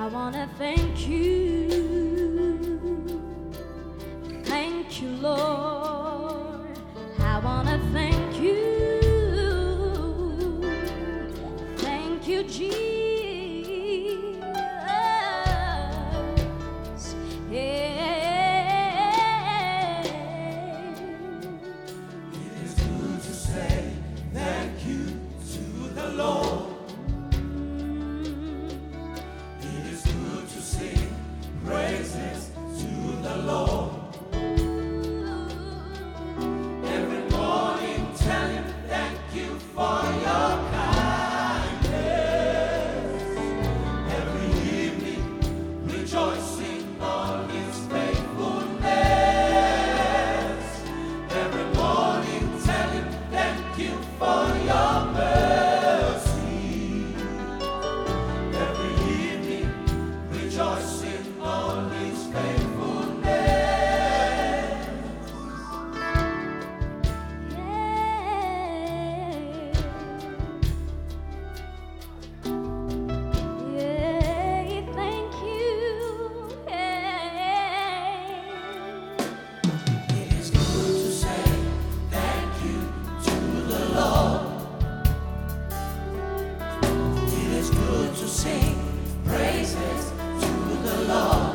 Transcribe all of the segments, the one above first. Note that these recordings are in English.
I wanna thank you, Lord. I wanna thank you, Jesus. Yeah. It is good to say thank you to the Lord. It is good to sing praises to the Lord. Every morning tell him thank you for your kindness. Every evening rejoicing on his faithfulness. Every morning tell him thank you for your mercy. Every evening rejoicing on his faithfulness. Yeah, thank you. It is good to say thank you to the Lord. It is good to sing praises to the Lord.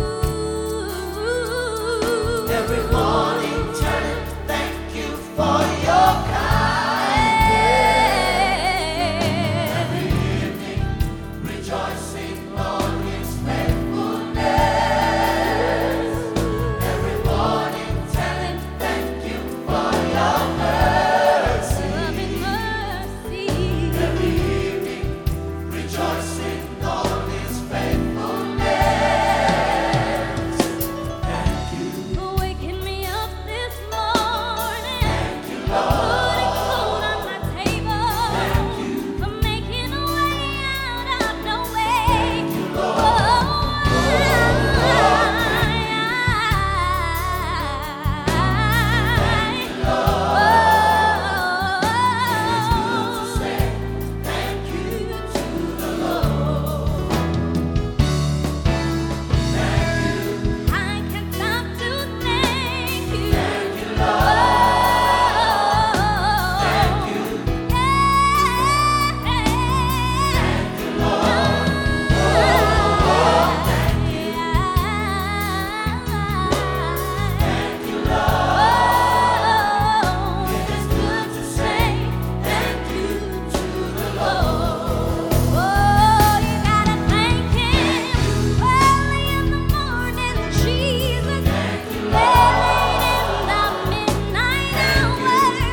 Every morning tell him thank you for your kindness. Every evening rejoicing on his faithfulness. Every morning tell him thank you for your mercy. Every evening rejoicing on his faithfulness. Thank you, For waking me up this morning. thank you, For Lord. putting food on my table. Thank you. For making a way out of no way. Thank you, Lord. Oh, Say thank you to the Lord. Thank you, I can't stop to thank you. thank you, Lord. Thank you, thank you, Lord. Thank you, thank you, Lord. It is good to say thank you to the Lord. Oh, you gotta thank him early in the morning, Jesus. Thank you, Late Lord. in the midnight hour.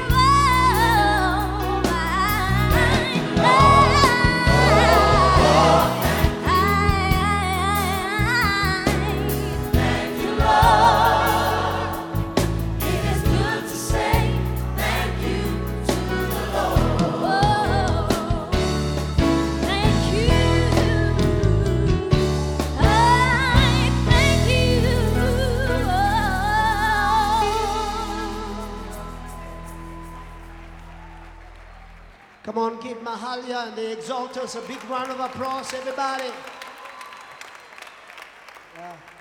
Thank you, Lord. It is good to say thank you to the Lord. Thank you. I thank you. Come on, give Mahalia and the Exalters a big round of applause, everybody. Yeah.